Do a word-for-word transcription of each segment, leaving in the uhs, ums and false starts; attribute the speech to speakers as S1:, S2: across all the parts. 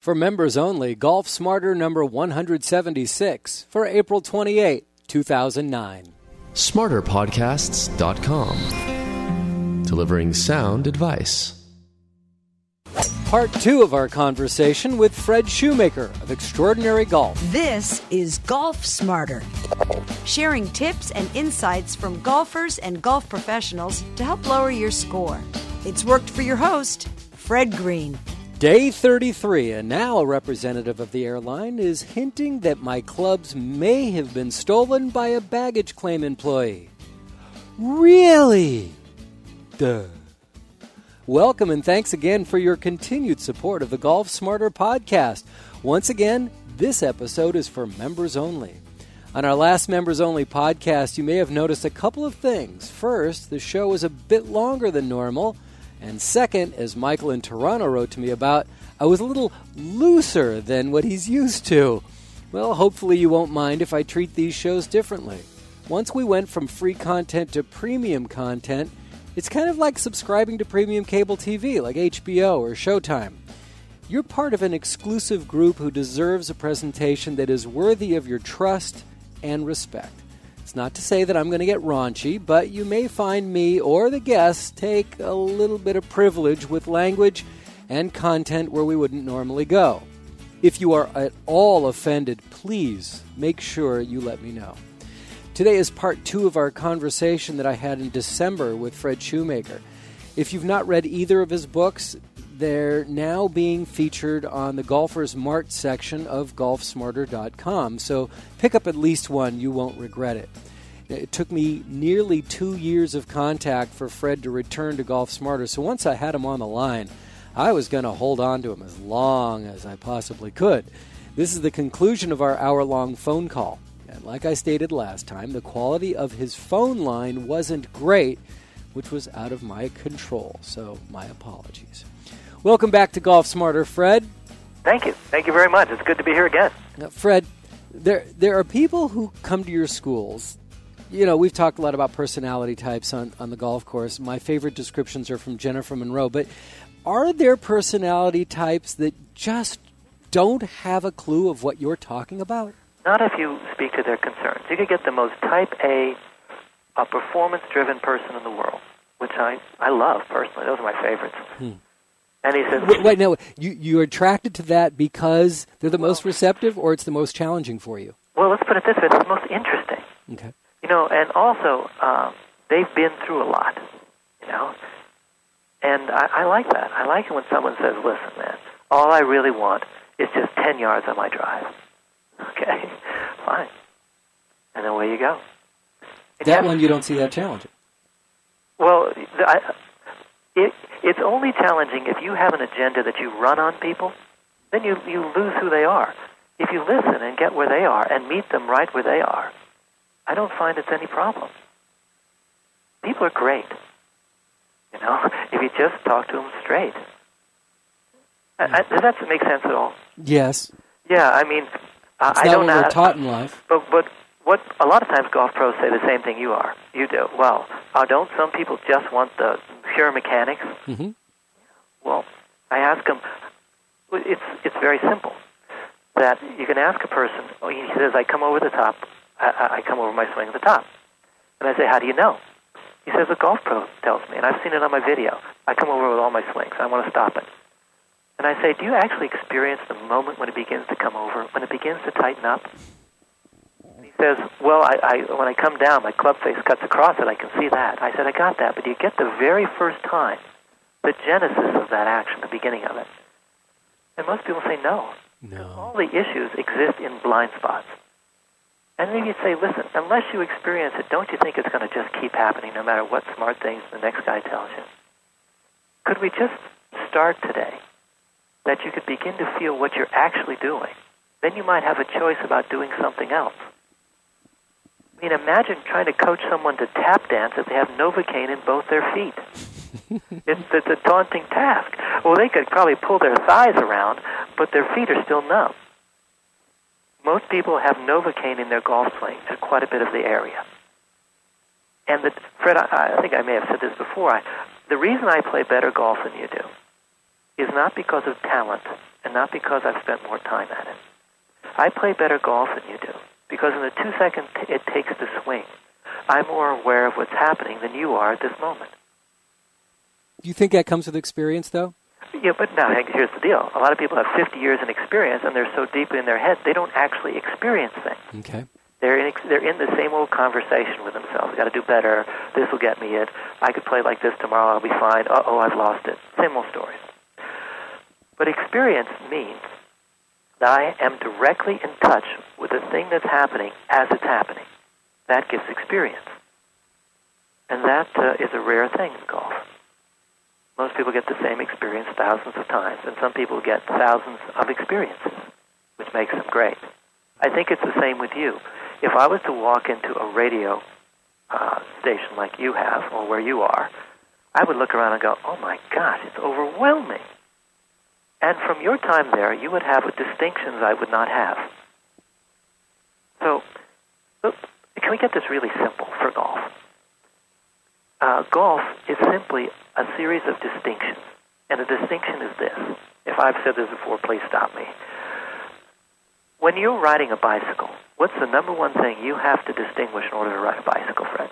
S1: For members only, Golf Smarter number one seventy-six for April twenty-eighth, two thousand nine.
S2: smarter podcasts dot com. Delivering sound advice.
S1: Part two of our conversation with Fred Shoemaker of Extraordinary Golf.
S3: This is Golf Smarter, sharing tips and insights from golfers and golf professionals to help lower your score. It's worked for your host, Fred Green.
S1: Day thirty-three, and now a representative of the airline is hinting that my clubs may have been stolen by a baggage claim employee. Really? Duh. Welcome and thanks again for your continued support of the Golf Smarter podcast. Once again, this episode is for members only. On our last members only podcast, you may have noticed a couple of things. First, the show is a bit longer than normal. And second, as Michael in Toronto wrote to me about, I was a little looser than what he's used to. Well, hopefully you won't mind if I treat these shows differently. Once we went from free content to premium content, it's kind of like subscribing to premium cable T V like H B O or Showtime. You're part of an exclusive group who deserves a presentation that is worthy of your trust and respect. It's not to say that I'm going to get raunchy, but you may find me or the guests take a little bit of privilege with language and content where we wouldn't normally go. If you are at all offended, please make sure you let me know. Today is part two of our conversation that I had in December with Fred Shoemaker. If you've not read either of his books, they're now being featured on the Golfer's Mart section of golf smarter dot com, so pick up at least one. You won't regret it. It took me nearly two years of contact for Fred to return to Golf Smarter, so once I had him on the line, I was going to hold on to him as long as I possibly could. This is the conclusion of our hour-long phone call, and like I stated last time, the quality of his phone line wasn't great, which was out of my control, so my apologies. Welcome back to Golf Smarter, Fred.
S4: Thank you. Thank you very much. It's good to be here again.
S1: Now, Fred, there there are people who come to your schools. You know, we've talked a lot about personality types on, on the golf course. My favorite descriptions are from Jennifer Monroe. But are there personality types that just don't have a clue of what you're talking about?
S4: Not if you speak to their concerns. You could get the most type A, a performance-driven person in the world, which I, I love personally. Those are my favorites. Hmm. And he says,
S1: wait, wait, no, you, you're attracted to that because they're the most receptive, or it's the most challenging for you?
S4: Well, let's put it this way. It's the most interesting.
S1: Okay.
S4: You know, and also, um, they've been through a lot, you know. And I, I like that. I like it when someone says, listen, man, all I really want is just ten yards on my drive. Okay, fine. And then away you go. And
S1: that
S4: you
S1: one, you don't see that challenging.
S4: Well, the, I, it, it's only challenging if you have an agenda that you run on people, then you, you lose who they are. If you listen and get where they are and meet them right where they are, I don't find it's any problem. People are great. You know, if you just talk to them straight. I, I, does that make sense at all?
S1: Yes.
S4: Yeah, I mean, uh,
S1: it's
S4: I
S1: not
S4: don't
S1: what
S4: know.
S1: We're taught in life.
S4: But, but what a lot of times golf pros say the same thing you are. You do. Well, uh, don't some people just want the pure mechanics?
S1: Mm-hmm.
S4: Well, I ask them, it's it's very simple. That you can ask a person, oh, he says, I come over the top, I, I come over my swing at the top. And I say, how do you know? He says, a golf pro tells me, and I've seen it on my video. I come over with all my swings. I want to stop it. And I say, do you actually experience the moment when it begins to come over, when it begins to tighten up? And he says, well, I, I, when I come down, my club face cuts across it. I can see that. I said, I got that. But do you get the very first time, the genesis of that action, the beginning of it? And most people say no.
S1: No.
S4: All the issues exist in blind spots. And then you'd say, listen, unless you experience it, don't you think it's going to just keep happening no matter what smart things the next guy tells you? Could we just start today that you could begin to feel what you're actually doing? Then you might have a choice about doing something else. I mean, imagine trying to coach someone to tap dance if they have Novocaine in both their feet. it's, it's a daunting task. Well, they could probably pull their thighs around, but their feet are still numb. Most people have Novocaine in their golf swing to quite a bit of the area. And the, Fred, I, I think I may have said this before, I, the reason I play better golf than you do is not because of talent and not because I've spent more time at it. I play better golf than you do because in the two seconds it takes to swing, I'm more aware of what's happening than you are at this moment.
S1: Do you think that comes with experience, though?
S4: Yeah, but now here's the deal. A lot of people have fifty years in experience, and they're so deep in their head, they don't actually experience things.
S1: Okay.
S4: They're in, they're in the same old conversation with themselves. Got to do better. This will get me it. I could play like this tomorrow. I'll be fine. Uh-oh, I've lost it. Same old stories. But experience means that I am directly in touch with the thing that's happening as it's happening. That gives experience. And that uh, is a rare thing in golf. Most people get the same experience thousands of times, and some people get thousands of experiences, which makes them great. I think it's the same with you. If I was to walk into a radio uh, station like you have, or where you are, I would look around and go, oh my gosh, it's overwhelming. And from your time there, you would have distinctions I would not have. So, look, can we get this really simple for golf? Uh, golf is simply a series of distinctions. And the distinction is this. If I've said this before, please stop me. When you're riding a bicycle, what's the number one thing you have to distinguish in order to ride a bicycle, Fred?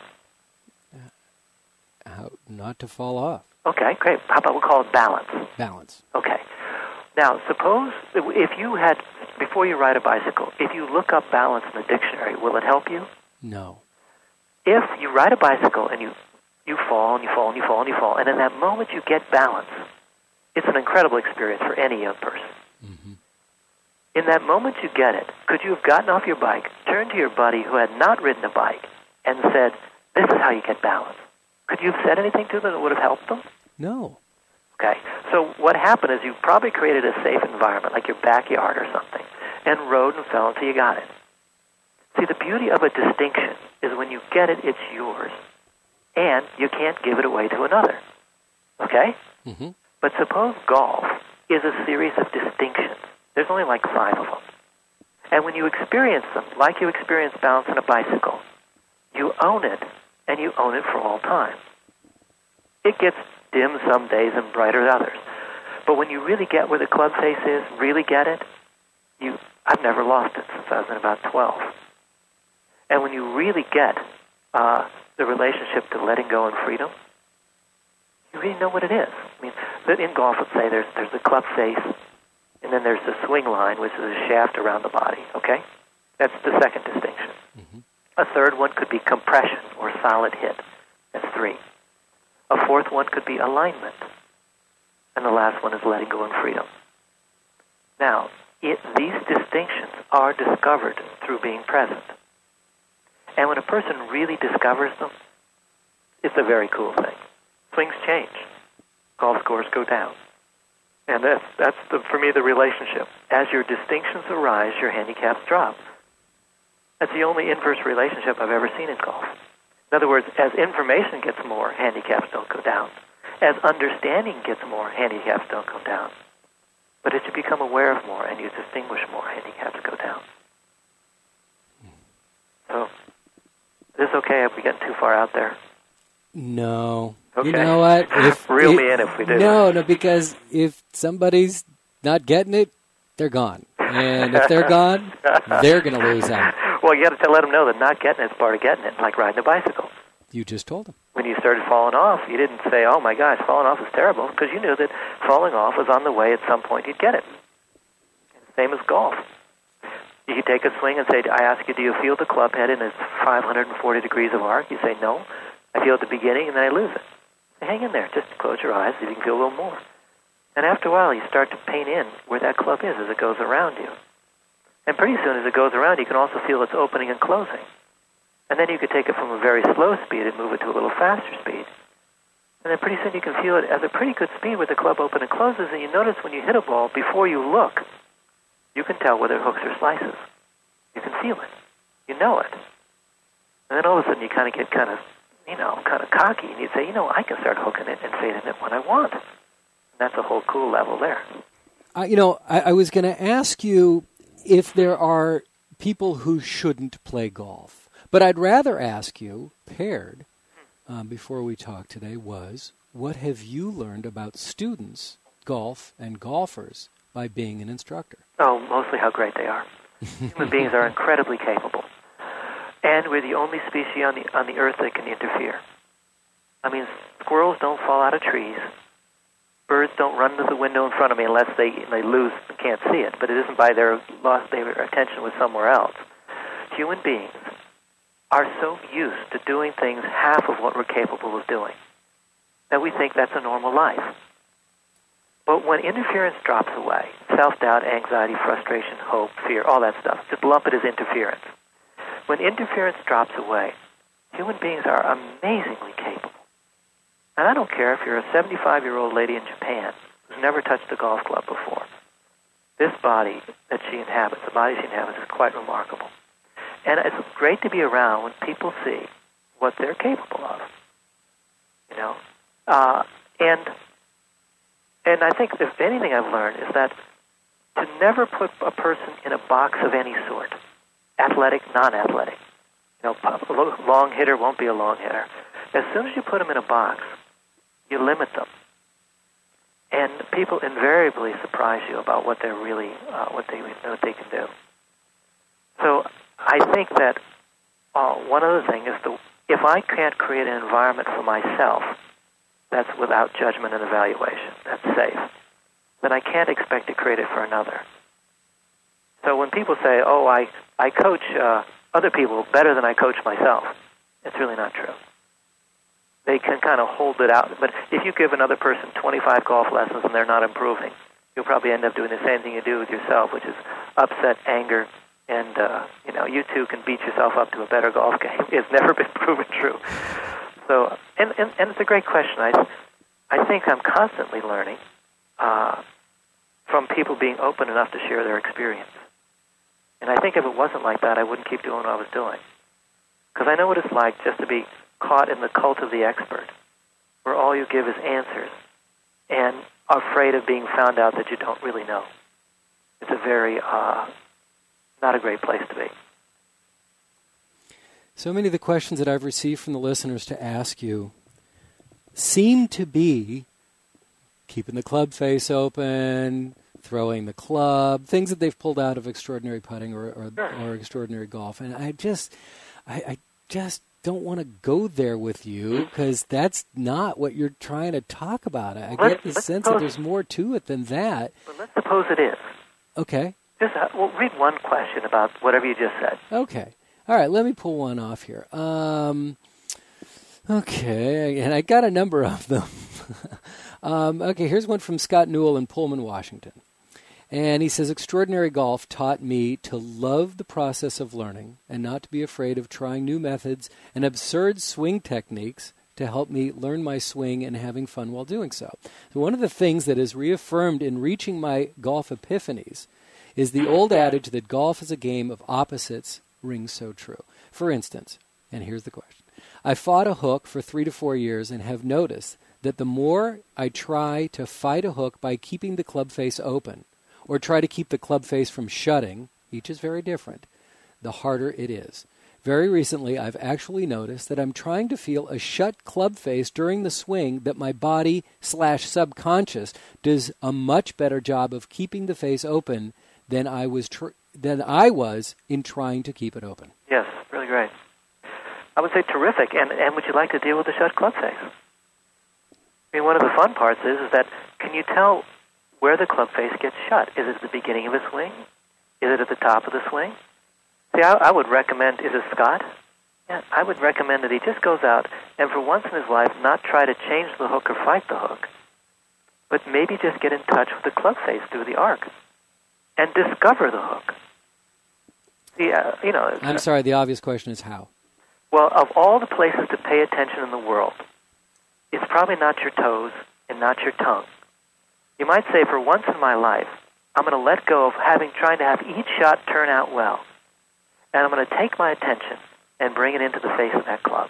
S1: How not to fall off.
S4: Okay, great. How about we'll call it balance?
S1: Balance.
S4: Okay. Now, suppose if you had, before you ride a bicycle, if you look up balance in the dictionary, will it help you?
S1: No.
S4: If you ride a bicycle and you, you fall and you fall and you fall and you fall, and in that moment you get balance, it's an incredible experience for any young person.
S1: Mm-hmm.
S4: In that moment you get it, could you have gotten off your bike, turned to your buddy who had not ridden a bike, and said, this is how you get balance? Could you have said anything to them that would have helped them?
S1: No.
S4: Okay, so what happened is you probably created a safe environment, like your backyard or something, and rode and fell until you got it. See, the beauty of a distinction is when you get it, it's yours, and you can't give it away to another. Okay?
S1: Mm-hmm.
S4: But suppose golf is a series of distinctions. There's only like five of them. And when you experience them, like you experience balance on a bicycle, you own it, and you own it for all time. It gets dim some days and brighter others. But when you really get where the club face is, really get it, you I've never lost it since I was in about twelve. And when you really get uh, the relationship to letting go and freedom, you really know what it is. I mean, in golf, let's say there's there's the club face, and then there's the swing line, which is a shaft around the body, okay? That's the second distinction.
S1: Mm-hmm.
S4: A third one could be compression or solid hit. That's three. A fourth one could be alignment. And the last one is letting go and freedom. Now, it, these distinctions are discovered through being present. And when a person really discovers them, it's a very cool thing. Swings change. Golf scores go down. And that's, that's the, for me, the relationship. As your distinctions arise, your handicaps drop. That's the only inverse relationship I've ever seen in golf. In other words, as information gets more, handicaps don't go down. As understanding gets more, handicaps don't go down. But as you become aware of more and you distinguish more, handicaps go down. So, is this okay if we get too far out there?
S1: No.
S4: Okay.
S1: You know what? If,
S4: Reel
S1: if,
S4: me in if we do.
S1: No, no, because if somebody's not getting it, they're gone. And if they're gone, they're going to lose out.
S4: Well, you got to let them know that not getting it is part of getting it, like riding a bicycle.
S1: You just told them.
S4: When you started falling off, you didn't say, oh my gosh, falling off is terrible, because you knew that falling off was on the way at some point you'd get it. Same as golf. You could take a swing and say, I ask you, do you feel the club head in its five hundred forty degrees of arc? You say, no. I feel at the beginning, and then I lose it. So hang in there. Just close your eyes so you can feel a little more. And after a while, you start to paint in where that club is as it goes around you. And pretty soon, as it goes around, you can also feel its opening and closing. And then you could take it from a very slow speed and move it to a little faster speed. And then pretty soon you can feel it at a pretty good speed where the club opens and closes, and you notice when you hit a ball, before you look, you can tell whether it hooks or slices. You can feel it. You know it. And then all of a sudden you kind of get kind of, you know, kind of cocky, and you say, you know, I can start hooking it and fading it when I want. And that's a whole cool level there.
S1: Uh, you know, I, I was going to ask you if there are people who shouldn't play golf. But I'd rather ask you, paired, um, before we talk today, was what have you learned about students, golf, and golfers by being an instructor?
S4: Oh, mostly how great they are. Human beings are incredibly capable. And we're the only species on the on the earth that can interfere. I mean, squirrels don't fall out of trees. Birds don't run to the window in front of me unless they they lose and can't see it. But it isn't by their lost their attention was somewhere else. Human beings are so used to doing things half of what we're capable of doing that we think that's a normal life. But when interference drops away, self-doubt, anxiety, frustration, hope, fear, all that stuff, just lump it as interference. When interference drops away, human beings are amazingly capable. And I don't care if you're a seventy-five-year-old lady in Japan who's never touched a golf club before. This body that she inhabits, the body she inhabits, is quite remarkable. And it's great to be around when people see what they're capable of. You know? Uh, and and I think if anything I've learned is that to never put a person in a box of any sort, athletic, non-athletic. You know, a long hitter won't be a long hitter. As soon as you put them in a box, you limit them. And people invariably surprise you about what they're really, uh, what they what they can do. So I think that uh, one other thing is the if I can't create an environment for myself that's without judgment and evaluation, that's safe, then I can't expect to create it for another. So when people say, "Oh, I I coach uh, other people better than I coach myself," it's really not true. They can kind of hold it out. But if you give another person twenty-five golf lessons and they're not improving, you'll probably end up doing the same thing you do with yourself, which is upset, anger, and, uh, you know, you too can beat yourself up to a better golf game. It's never been proven true. So, and, and, and it's a great question. I, I think I'm constantly learning uh, from people being open enough to share their experience. And I think if it wasn't like that, I wouldn't keep doing what I was doing. Because I know what it's like just to be caught in the cult of the expert, where all you give is answers and are afraid of being found out that you don't really know. It's a very, uh, not a great place to be.
S1: So many of the questions that I've received from the listeners to ask you seem to be keeping the club face open, throwing the club, things that they've pulled out of Extraordinary Putting or, or,
S4: Sure.
S1: or Extraordinary Golf. And I just, I, I just don't want to go there with you because that's not what you're trying to talk about. I
S4: Let's-
S1: get the
S4: let's
S1: sense
S4: suppose-
S1: that there's more to it than that.
S4: But let's suppose it is.
S1: Okay.
S4: Just uh, well, read one question about whatever you just said.
S1: Okay. All right, let me pull one off here. Um, okay, and I got a number of them. um, okay, here's one from Scott Newell in Pullman, Washington. And he says, Extraordinary Golf taught me to love the process of learning and not to be afraid of trying new methods and absurd swing techniques to help me learn my swing and having fun while doing so. So one of the things that is reaffirmed in reaching my golf epiphanies is the old adage that golf is a game of opposites rings so true. For instance, and here's the question, I fought a hook for three to four years and have noticed that the more I try to fight a hook by keeping the club face open or try to keep the club face from shutting, each is very different, the harder it is. Very recently, I've actually noticed that I'm trying to feel a shut club face during the swing that my body slash subconscious does a much better job of keeping the face open than I was tr- than I was in trying to keep it open.
S4: Yes, really great. I would say terrific. And and would you like to deal with the shut club face? I mean, one of the fun parts is, is that can you tell where the club face gets shut? Is it at the beginning of a swing? Is it at the top of the swing? See, I, I would recommend, is it Scott? Yeah, I would recommend that he just goes out and for once in his life not try to change the hook or fight the hook, but maybe just get in touch with the club face through the arc and discover the hook. See, uh, you know,
S1: I'm sorry, the obvious question is how?
S4: well, of all the places to pay attention in the world, it's probably not your toes and not your tongue. You might say, for once in my life, I'm going to let go of having trying to have each shot turn out well, and I'm going to take my attention and bring it into the face of that club.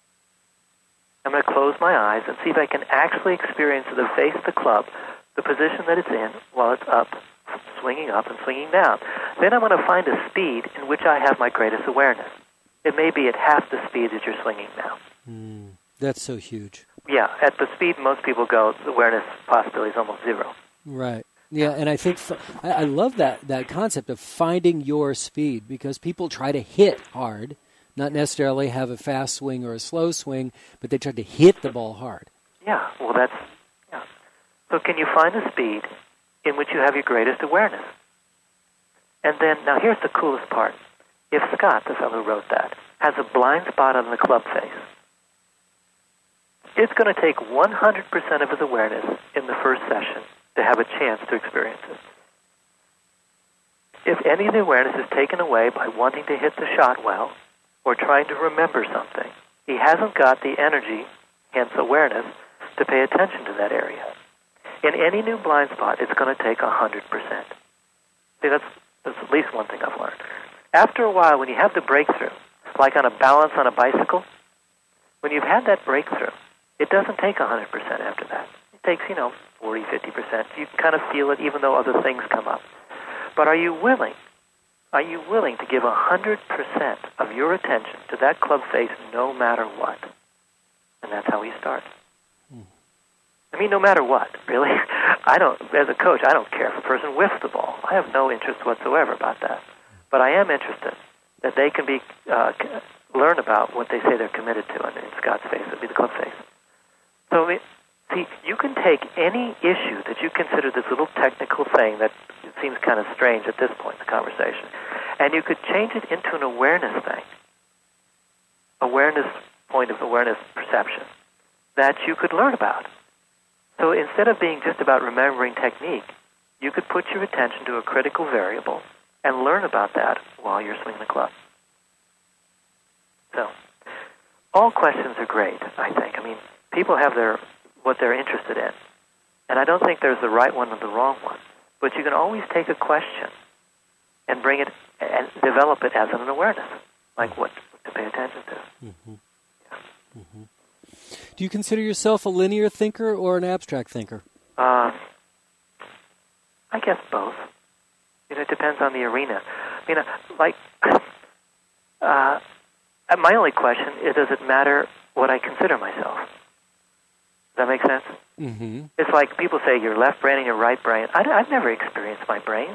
S4: I'm going to close my eyes and see if I can actually experience the face of the club, the position that it's in while it's up, swinging up and swinging down. Then I'm going to find a speed in which I have my greatest awareness. It may be at half the speed that you're swinging now.
S1: Mm, that's so huge.
S4: Yeah, at the speed most people go, the awareness possibility is almost zero.
S1: Right. Yeah, and I think f- I I love that, that concept of finding your speed, because people try to hit hard, not necessarily have a fast swing or a slow swing, but they try to hit the ball hard.
S4: Yeah, well, that's, yeah. So can you find a speed in which you have your greatest awareness? And then, now here's the coolest part. If Scott, the fellow who wrote that, has a blind spot on the club face, it's going to take one hundred percent of his awareness in the first session to have a chance to experience it. If any of the awareness is taken away by wanting to hit the shot well or trying to remember something, he hasn't got the energy, hence awareness, to pay attention to that area. In any new blind spot, it's going to take one hundred percent. See, that's, that's at least one thing I've learned. After a while, when you have the breakthrough, like on a balance on a bicycle, when you've had that breakthrough, it doesn't take one hundred percent after that. It takes, you know, forty, fifty percent. You kind of feel it even though other things come up. But are you willing, are you willing to give one hundred percent of your attention to that club face no matter what? And that's how we start. Hmm. I mean, no matter what, really. I don't, as a coach, I don't care if a person whiffs the ball. I have no interest whatsoever about that. But I am interested that they can be uh, learn about what they say they're committed to, and in Scott's face, it would be the club face. So, I mean, see, you can take any issue that you consider this little technical thing that seems kind of strange at this point in the conversation, and you could change it into an awareness thing, awareness, point of awareness perception, that you could learn about. So instead of being just about remembering technique, you could put your attention to a critical variable and learn about that while you're swinging the club. So, all questions are great, I think. I mean, people have their what they're interested in. And I don't think there's the right one or the wrong one. But you can always take a question and bring it and develop it as an awareness, like what to pay attention to.
S1: Mm-hmm. Yeah. Mm-hmm. Do you consider yourself a linear thinker or an abstract thinker?
S4: Uh, I guess both. You know, it depends on the arena. I mean, like, uh, my only question is, does it matter what I consider myself? Does that make sense?
S1: Mm-hmm.
S4: It's like people say your left brain and your right brain. I, I've never experienced my brain.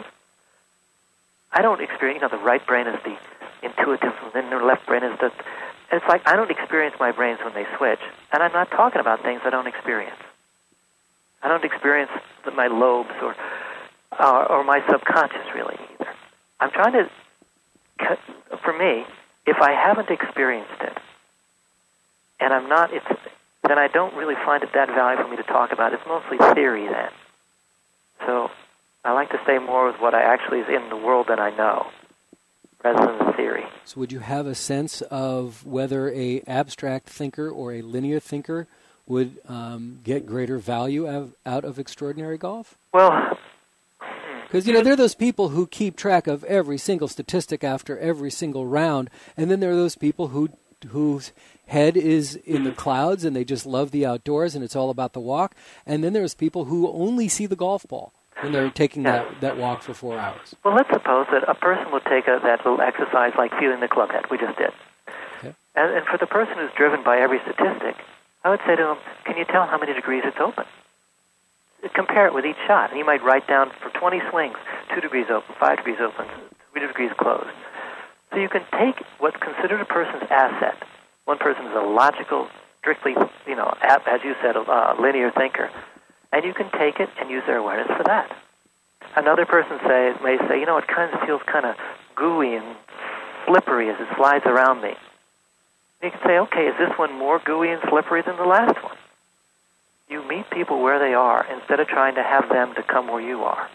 S4: I don't experience, you know, the right brain is the intuitive, and then the left brain is the... It's like I don't experience my brains when they switch, and I'm not talking about things I don't experience. I don't experience the, my lobes or, uh, or my subconscious, really, either. I'm trying to... For me, if I haven't experienced it, and I'm not... it's then I don't really find it that valuable for me to talk about. It's mostly theory then. So I like to stay more with what I actually is in the world that I know, rather than the theory.
S1: So would you have a sense of whether a abstract thinker or a linear thinker would um, get greater value av- out of extraordinary golf?
S4: Well...
S1: Because, you know, there are those people who keep track of every single statistic after every single round, and then there are those people who whose head is in the clouds and they just love the outdoors and it's all about the walk. And then there's people who only see the golf ball when they're taking
S4: yeah.
S1: that, that walk for four hours.
S4: Well, let's suppose that a person would take a, that little exercise like feeling the club head we just did.
S1: Okay.
S4: And, and for the person who's driven by every statistic, I would say to him, can you tell how many degrees it's open? Compare it with each shot. And you might write down for twenty swings, two degrees open, five degrees open, three degrees closed. So you can take what's considered a person's asset. One person is a logical, strictly, you know, as you said, a linear thinker, and you can take it and use their awareness for that. Another person say, may say, you know, it kind of feels kind of gooey and slippery as it slides around me. You can say, okay, is this one more gooey and slippery than the last one? You meet people where they are instead of trying to have them to come where you are.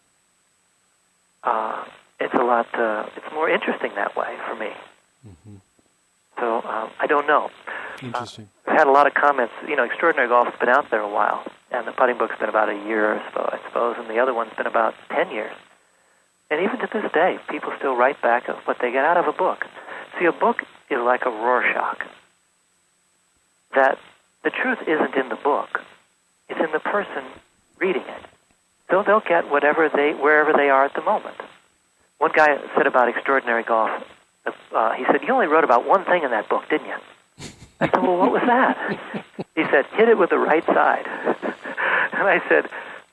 S4: Uh, it's a lot, uh, it's more interesting that way for me. Mm-hmm. So um, I don't know.
S1: Interesting.
S4: Uh, I've had a lot of comments. You know, Extraordinary Golf has been out there a while, and the putting book's been about a year, I suppose, and the other one's been about ten years. And even to this day, people still write back of what they get out of a book. See, a book is like a Rorschach. That the truth isn't in the book; it's in the person reading it. So they'll get whatever they, wherever they are at the moment. One guy said about Extraordinary Golf. Uh, he said, you only wrote about one thing in that book, didn't you? I said, well, what was that? He said, hit it with the right side. And I said,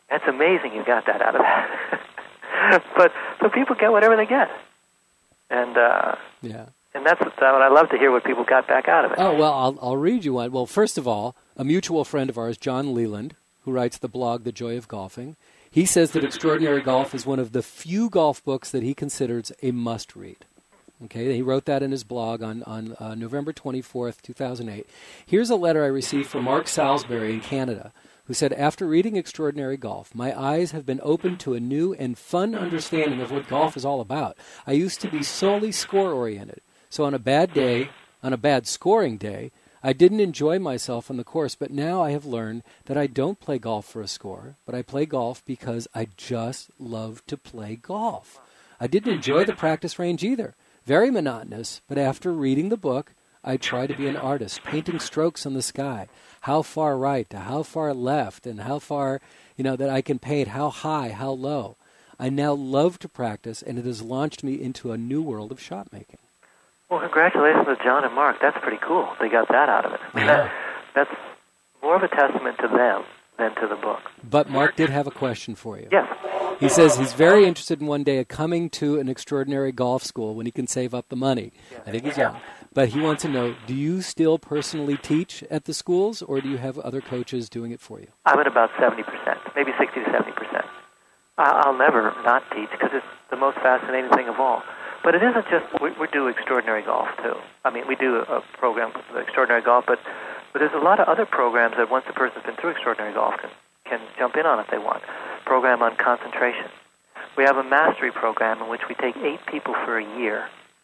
S4: It's amazing you got that out of that. But so people get whatever they get, and uh,
S1: yeah,
S4: and that's what I love to hear what people got back out of it.
S1: Oh well, I'll I'll read you one. Well, first of all, a mutual friend of ours, John Leland, who writes the blog The Joy of Golfing, he says that Extraordinary Golf is one of the few golf books that he considers a must-read. Okay, he wrote that in his blog on, on uh, November twenty-fourth, two thousand eight. Here's a letter I received from Mark Salisbury in Canada, who said, after reading Extraordinary Golf, my eyes have been opened to a new and fun understanding of what golf is all about. I used to be solely score-oriented, so on a bad day, on a bad scoring day, I didn't enjoy myself on the course, but now I have learned that I don't play golf for a score, but I play golf because I just love to play golf. I didn't enjoy the practice range either. Very monotonous, but after reading the book, I try to be an artist, painting strokes on the sky, how far right to how far left, and how far, you know, that I can paint, how high, how low. I now love to practice, and it has launched me into a new world of shot making.
S4: Well, congratulations to John and Mark. That's pretty cool. They got that out of it. I mean,
S1: Yeah.
S4: that, that's more of a testament to them than to the book.
S1: But Mark did have a question for you.
S4: Yes.
S1: He says he's very interested in one day coming to an Extraordinary Golf School when he can save up the money. I think he's young. But he wants to know, do you still personally teach at the schools, or do you have other coaches doing it for you?
S4: I'm at about seventy percent, maybe sixty to seventy percent. I'll never not teach because it's the most fascinating thing of all. But it isn't just, we, we do Extraordinary Golf, too. I mean, we do a program, Extraordinary Golf, but, but there's a lot of other programs that once a person's been through Extraordinary Golf can, can jump in on if they want. Program on concentration. We have a mastery program in which we take eight people for a year.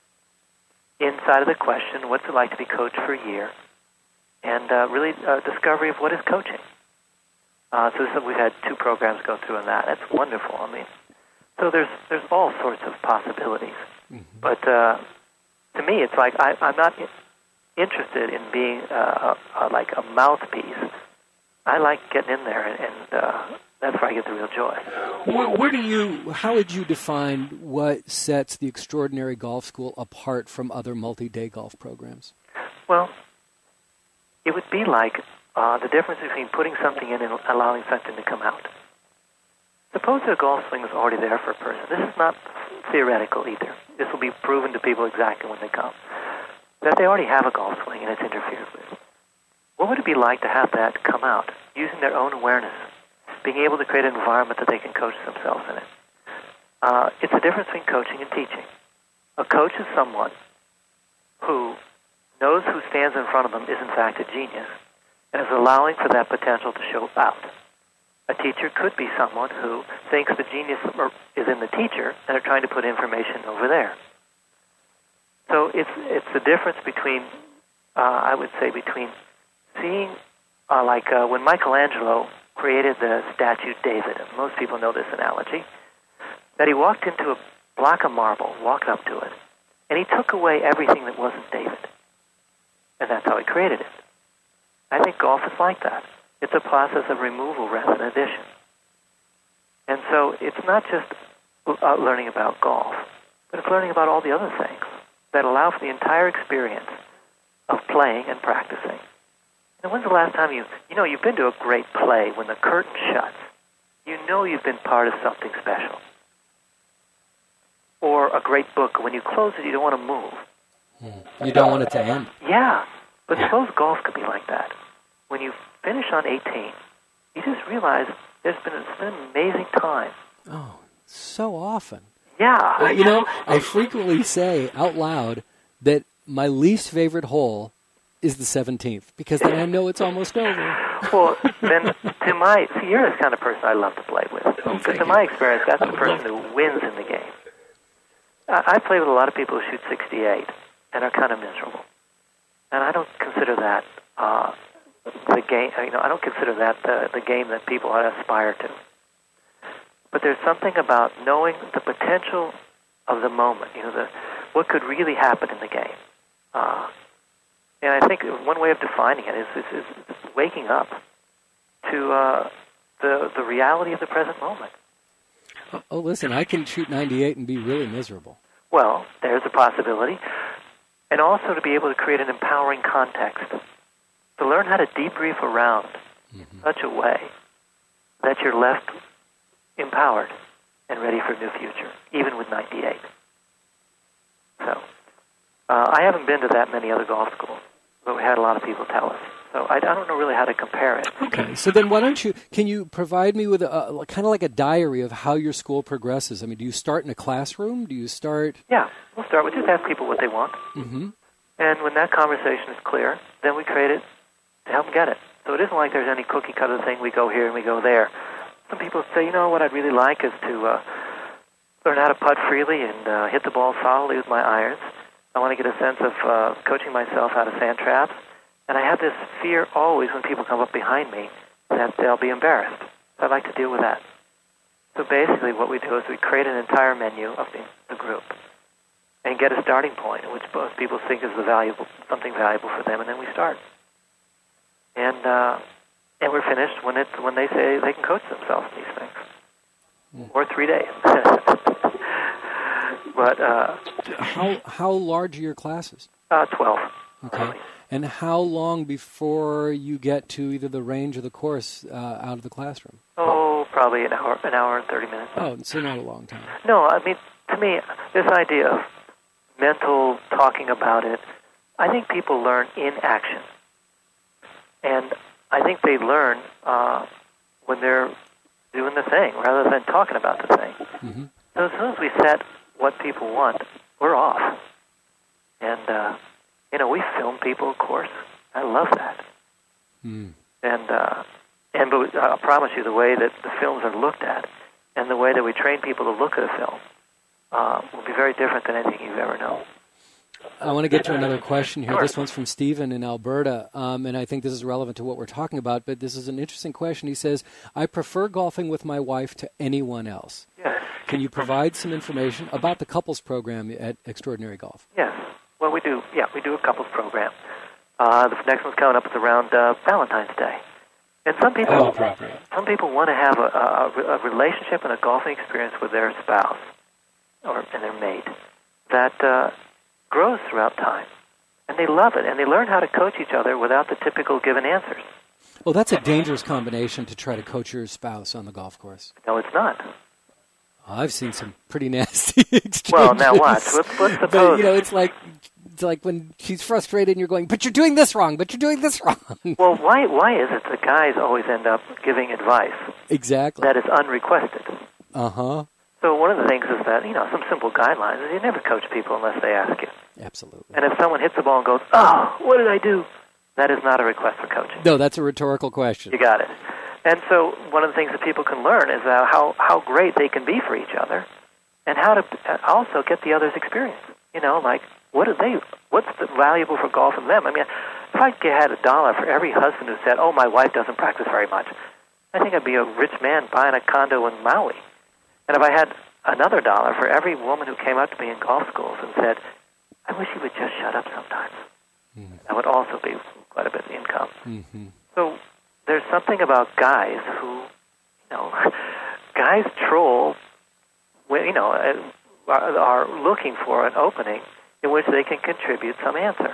S4: Inside of the question, what's it like to be coached for a year? And uh, really uh, discovery of what is coaching. Uh, so this, we've had two programs go through on that. That's wonderful. I mean, so there's there's all sorts of possibilities. Mm-hmm. But uh, to me, it's like I, I'm not interested in being uh, a, a, like a mouthpiece. I like getting in there, and, and uh, that's where I get the real joy.
S1: Where, where do you? How would you define what sets the Extraordinary Golf School apart from other multi-day golf programs?
S4: Well, it would be like uh, the difference between putting something in and allowing something to come out. Suppose a golf swing is already there for a person. This is not theoretical either. This will be proven to people exactly when they come. That they already have a golf swing and it's interfered with. What would it be like to have that come out, using their own awareness, being able to create an environment that they can coach themselves in it? Uh, it's the difference between coaching and teaching. A coach is someone who knows who stands in front of them is in fact a genius and is allowing for that potential to show out. A teacher could be someone who thinks the genius is in the teacher and are trying to put information over there. So it's it's the difference between, uh, I would say, between seeing, uh, like uh, when Michelangelo created the statue David, and most people know this analogy, that he walked into a block of marble, walked up to it, and he took away everything that wasn't David. And that's how he created it. I think golf is like that. It's a process of removal rather than addition. And so it's not just uh, learning about golf, but it's learning about all the other things that allow for the entire experience of playing and practicing. And when's the last time you, you know, you've been to a great play when the curtain shuts. You know you've been part of something special. Or a great book, when you close it, you don't want to move.
S1: You don't want it to end.
S4: Yeah, but suppose golf could be like that. When you finish on eighteen, you just realize there's been, it's been an amazing time.
S1: Oh, so often.
S4: Yeah.
S1: Uh, you know, I frequently say out loud that my least favorite hole is the seventeenth, because then I know it's almost over.
S4: Well, then, to my, see, you're the kind of person I love to play with.
S1: Oh,
S4: Because in my experience, that's the person who wins in the game. I, I play with a lot of people who shoot sixty-eight and are kind of miserable. And I don't consider that uh, the game, you know, I don't consider that the, the game that people ought to aspire to. But there's something about knowing the potential of the moment, you know, the, what could really happen in the game. Uh, and I think one way of defining it is, is, is waking up to uh, the the reality of the present moment.
S1: Oh, oh, listen, I can shoot ninety-eight and be really miserable.
S4: Well, there's a possibility. And also to be able to create an empowering context. To learn how to debrief around mm-hmm. such a way that you're left empowered and ready for a new future, even with ninety-eight. So uh, I haven't been to that many other golf schools, but we had a lot of people tell us. So I, I don't know really how to compare it.
S1: Okay, so then why don't you, can you provide me with a, kind of like a diary of how your school progresses? I mean, do you start in a classroom? Do you start?
S4: Yeah, we'll start. We just ask people what they want.
S1: Mm-hmm.
S4: And when that conversation is clear, then we create it to help them get it. So it isn't like there's any cookie-cutter thing, we go here and we go there. Some people say, you know, what I'd really like is to uh, learn how to putt freely and uh, hit the ball solidly with my irons. I want to get a sense of uh, coaching myself out of sand traps. And I have this fear always when people come up behind me that they'll be embarrassed. So I'd like to deal with that. So basically what we do is we create an entire menu of the, the group and get a starting point, which most people think is the valuable, something valuable for them, and then we start. And uh, and we're finished when it's when they say they can coach themselves in these things, mm. or three days. But uh,
S1: how how large are your classes?
S4: Uh, twelve.
S1: Okay. Really. And how long before you get to either the range or the course uh, out of the classroom?
S4: Oh, probably an hour, an hour and thirty minutes.
S1: Oh, so not a long time.
S4: No, I mean, to me, this idea of mental talking about it, I think people learn in action. And I think they learn uh, when they're doing the thing rather than talking about the thing. Mm-hmm. So as soon as we set what people want, we're off. And, uh, you know, we film people, of course. I love that. Mm. And, uh, and but I promise you, the way that the films are looked at and the way that we train people to look at a film uh, will be very different than anything you've ever known.
S1: I want to get to another question here.
S4: Sure.
S1: This one's from Stephen in Alberta, um, and I think this is relevant to what we're talking about, but this is an interesting question. He says, I prefer golfing with my wife to anyone else.
S4: Yes.
S1: Can you provide some information about the couples program at Extraordinary Golf?
S4: Yes. Well, we do. Yeah, we do a couples program. Uh, the next one's coming up is around uh, Valentine's Day. And some people,
S1: oh,
S4: some people want to have a, a, a relationship and a golfing experience with their spouse or and their mate that uh, grows throughout time. And they love it, and they learn how to coach each other without the typical given answers.
S1: Well, that's a dangerous combination to try to coach your spouse on the golf course.
S4: No, it's not.
S1: I've seen some pretty nasty exchanges.
S4: Well, now watch. Let's, let's suppose.
S1: But, you know, it's like it's like when she's frustrated and you're going, but you're doing this wrong, but you're doing this wrong.
S4: Well, why why is it the guys always end up giving advice?
S1: Exactly.
S4: That is unrequested.
S1: Uh-huh.
S4: So one of the things is that, you know, some simple guidelines is you never coach people unless they ask you.
S1: Absolutely.
S4: And if someone hits the ball and goes, oh, what did I do? That is not a request for coaching.
S1: No, that's a rhetorical question.
S4: You got it. And so one of the things that people can learn is uh, how, how great they can be for each other and how to also get the other's experience. You know, like, what are they, what's the valuable for golf in them? I mean, if I had a dollar for every husband who said, oh, my wife doesn't practice very much, I think I'd be a rich man buying a condo in Maui. And if I had another dollar for every woman who came up to me in golf schools and said, I wish you would just shut up sometimes, mm-hmm. that would also be quite a bit of income. Mm-hmm. So there's something about guys who, you know, guys troll, you know, are, are looking for an opening in which they can contribute some answer,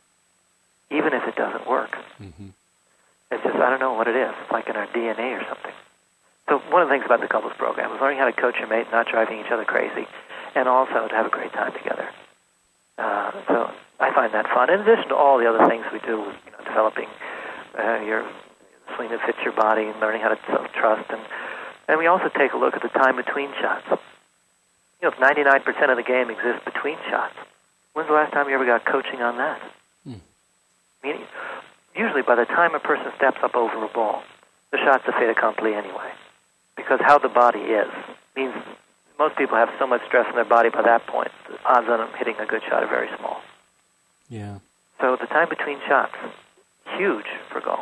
S4: even if it doesn't work. Mm-hmm. It's just, I don't know what it is. It's like in our D N A or something. So one of the things about the couples program is learning how to coach your mate, not driving each other crazy, and also to have a great time together. Uh, so I find that fun. In addition to all the other things we do, you know, developing uh, your swing that fits your body and learning how to self-trust. And, and we also take a look at the time between shots. You know, if ninety-nine percent of the game exists between shots, when's the last time you ever got coaching on that? Mm. I mean, usually by the time a person steps up over a ball, the shot's a fait accompli anyway. Because how the body is means most people have so much stress in their body by that point, the odds on them hitting a good shot are very small.
S1: Yeah.
S4: So the time between shots, huge for golf.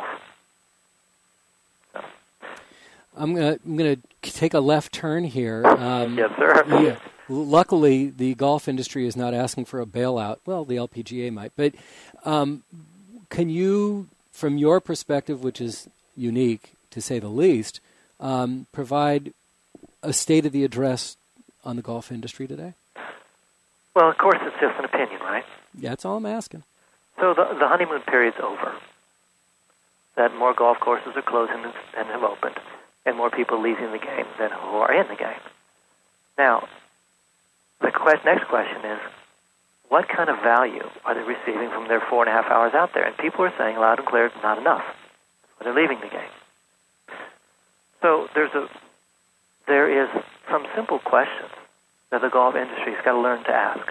S4: So.
S1: I'm gonna I'm gonna take a left turn here. Um,
S4: yes, sir.
S1: Yeah. Luckily, the golf industry is not asking for a bailout. Well, the L P G A might, but um, can you, from your perspective, which is unique to say the least, um, provide a state of the address on the golf industry today?
S4: Well, of course, it's just an opinion, right?
S1: Yeah, that's all I'm asking.
S4: So the, the honeymoon period's over. That more golf courses are closing than have opened. and more people leaving the game than who are in the game. Now, the quest, next question is, what kind of value are they receiving from their four and a half hours out there? And people are saying loud and clear, not enough. So they're leaving the game. So there's a, there is some simple questions that the golf industry's got to learn to ask.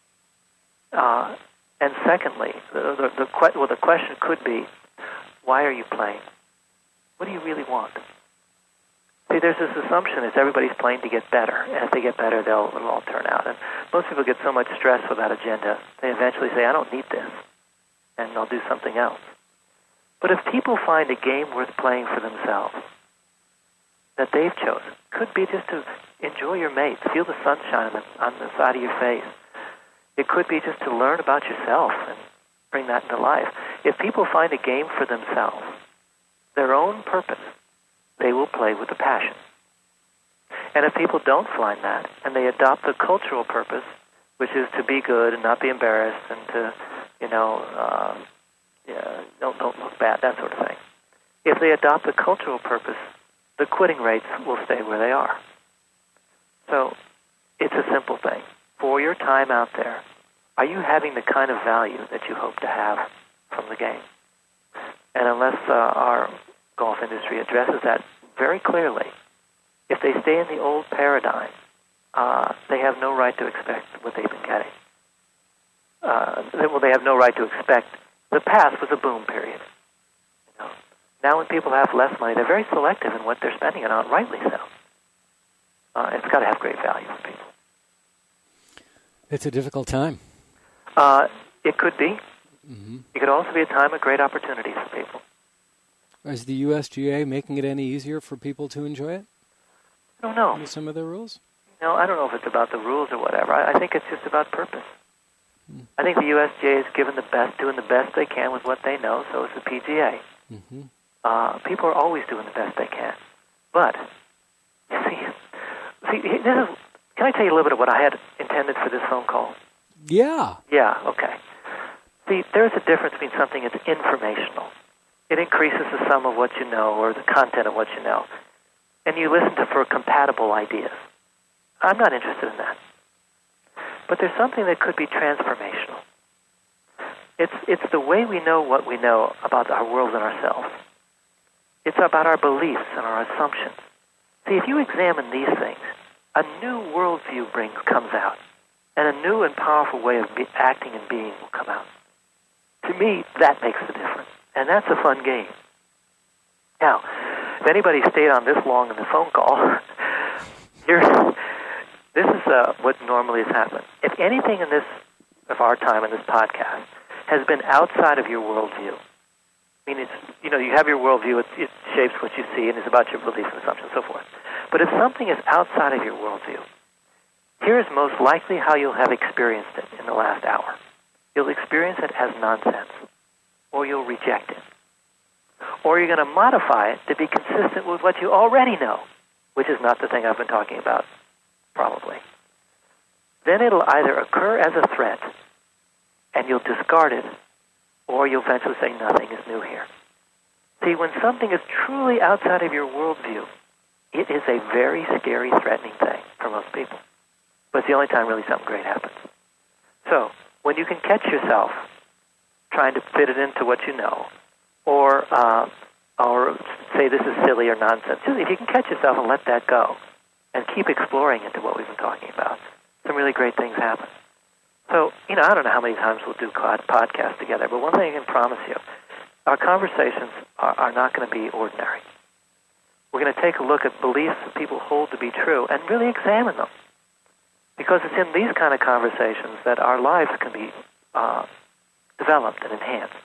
S4: Uh, and secondly, the, the, the, que- well, the question could be, why are you playing? What do you really want? See, there's this assumption that everybody's playing to get better, and if they get better, they'll it'll all turn out. And most people get so much stress with that agenda, they eventually say, I don't need this, and they'll do something else. But if people find a game worth playing for themselves that they've chosen, could be just to enjoy your mate, feel the sunshine on the, on the side of your face. It could be just to learn about yourself and bring that into life. If people find a game for themselves, their own purpose, they will play with a passion. And if people don't find that, and they adopt the cultural purpose, which is to be good and not be embarrassed and to, you know, uh, yeah, don't, don't look bad, that sort of thing. If they adopt the cultural purpose, the quitting rates will stay where they are. So it's a simple thing. For your time out there, are you having the kind of value that you hope to have from the game? And unless uh, our golf industry addresses that very clearly, if they stay in the old paradigm, uh, they have no right to expect what they've been getting. Uh, they, well, they have no right to expect. The past was a boom period. You know? Now when people have less money, they're very selective in what they're spending it on, rightly so. Uh, it's got to have great value for people.
S1: It's a difficult time.
S4: Uh, it could be.
S1: Mm-hmm.
S4: It could also be a time of great opportunities for people.
S1: Is the U S G A making it any easier for people to enjoy it?
S4: I don't know.
S1: With some of their rules?
S4: No, I don't know if it's about the rules or whatever. I, I think it's just about purpose. Mm. I think the U S G A is given the best, doing the best they can with what they know, so is the P G A.
S1: Mm-hmm.
S4: Uh, people are always doing the best they can. But, you see, see, this is, can I tell you a little bit of what I had intended for this phone call?
S1: Yeah.
S4: Yeah, okay. See, there's a difference between something that's informational. It increases the sum of what you know or the content of what you know. And you listen to for compatible ideas. I'm not interested in that. But there's something that could be transformational. It's it's the way we know what we know about our world and ourselves. It's about our beliefs and our assumptions. See, if you examine these things, a new worldview brings comes out, and a new and powerful way of be, acting and being will come out. To me, that makes the difference, and that's a fun game. Now, if anybody stayed on this long in the phone call, here's, this is uh, what normally has happened. If anything in this, of our time in this podcast, has been outside of your worldview, I mean, it's, you know, you have your worldview, it, it shapes what you see, and it's about your beliefs and assumptions and so forth. But if something is outside of your worldview, here is most likely how you'll have experienced it in the last hour. You'll experience it as nonsense, or you'll reject it. Or you're going to modify it to be consistent with what you already know, which is not the thing I've been talking about, probably. Then it'll either occur as a threat, and you'll discard it, or you'll eventually say nothing is new here. See, when something is truly outside of your worldview, it is a very scary, threatening thing for most people. But it's the only time really something great happens. So, when you can catch yourself trying to fit it into what you know, or uh, or say this is silly or nonsense, just if you can catch yourself and let that go, and keep exploring into what we've been talking about, some really great things happen. So, you know, I don't know how many times we'll do podcasts together, but one thing I can promise you, our conversations are, are not going to be ordinary. We're going to take a look at beliefs that people hold to be true and really examine them. Because it's in these kind of conversations that our lives can be uh, developed and enhanced.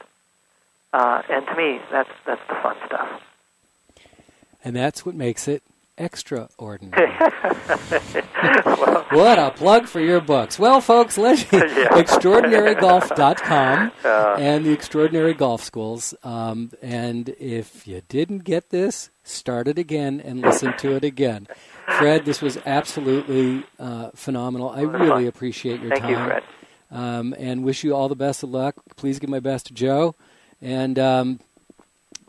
S4: Uh, and to me, that's that's the fun stuff.
S1: And that's what makes it extraordinary. Well, what a plug for your books. Well, folks, let's yeah. extraordinary golf dot com uh, and the Extraordinary Golf Schools. Um, and if you didn't get this, start it again and listen to it again. Fred, this was absolutely uh, phenomenal. I really appreciate your
S4: Thank
S1: time.
S4: Thank you, Fred.
S1: Um, and wish you all the best of luck. Please give my best to Joe. And um,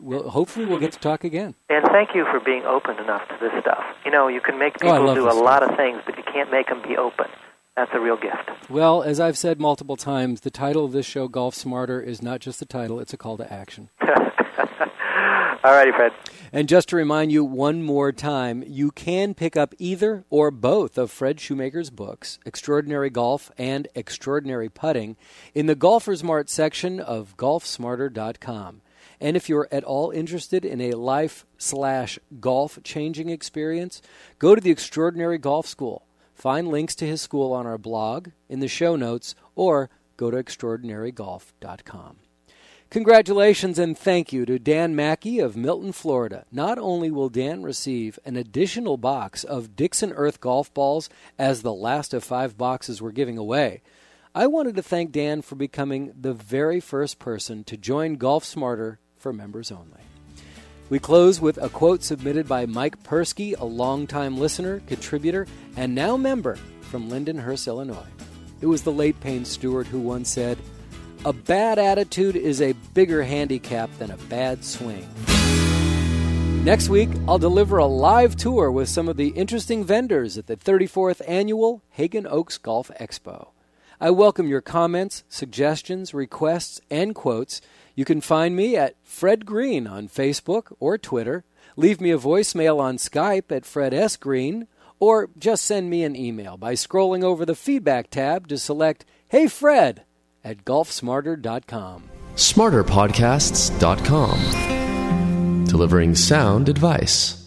S1: we'll, hopefully we'll get to talk again.
S4: And thank you for being open enough to this stuff. You know, you can make people
S1: oh,
S4: do a
S1: stuff.
S4: lot of things, but you can't make them be open. That's a real gift.
S1: Well, as I've said multiple times, the title of this show, Golf Smarter, is not just a title, it's a call to action.
S4: All righty, Fred.
S1: And just to remind you one more time, you can pick up either or both of Fred Shoemaker's books, Extraordinary Golf and Extraordinary Putting, in the Golfer's Mart section of golf smarter dot com. And if you're at all interested in a life slash golf changing experience, go to the Extraordinary Golf School. Find links to his school on our blog, in the show notes, or go to extraordinary golf dot com. Congratulations and thank you to Dan Mackey of Milton, Florida. Not only will Dan receive an additional box of Dixon Earth golf balls as the last of five boxes we're giving away, I wanted to thank Dan for becoming the very first person to join Golf Smarter for members only. We close with a quote submitted by Mike Persky, a longtime listener, contributor, and now member from Lindenhurst, Illinois. It was the late Payne Stewart who once said, "A bad attitude is a bigger handicap than a bad swing." Next week, I'll deliver a live tour with some of the interesting vendors at the thirty-fourth Annual Hagen Oaks Golf Expo. I welcome your comments, suggestions, requests, and quotes. You can find me at Fred Green on Facebook or Twitter. Leave me a voicemail on Skype at Fred S. Green, or just send me an email by scrolling over the feedback tab to select Hey Fred at golf smarter dot com.
S2: smarter podcasts dot com. Delivering sound advice.